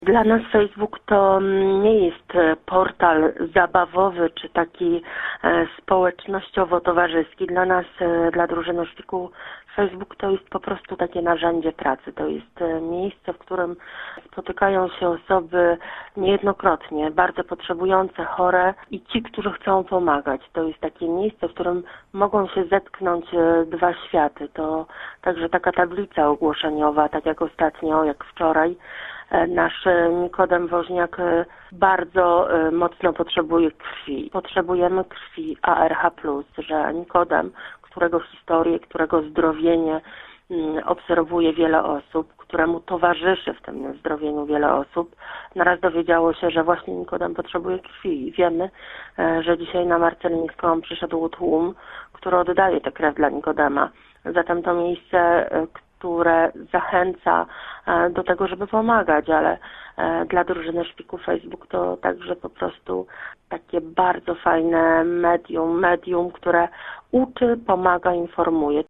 Dla nas Facebook to nie jest portal zabawowy czy taki społecznościowo-towarzyski. Dla nas, dla drużyny Szpiku, Facebook to jest po prostu takie narzędzie pracy. To jest miejsce, w którym spotykają się osoby niejednokrotnie bardzo potrzebujące, chore i ci, którzy chcą pomagać. To jest takie miejsce, w którym mogą się zetknąć dwa światy. To także taka tablica ogłoszeniowa, tak jak ostatnio, jak wczoraj. Nasz Nikodem Woźniak bardzo mocno potrzebuje krwi. Potrzebujemy krwi ARH+, że Nikodem, którego historię, którego zdrowienie obserwuje wiele osób, któremu towarzyszy w tym zdrowieniu wiele osób, naraz dowiedziało się, że właśnie Nikodem potrzebuje krwi. I wiemy, że dzisiaj na Marcelińską przyszedł tłum, który oddaje tę krew dla Nikodema. Zatem to miejsce, które zachęca do tego, żeby pomagać, ale dla drużyny Szpiku Facebook to także po prostu takie bardzo fajne medium, które uczy, pomaga, informuje.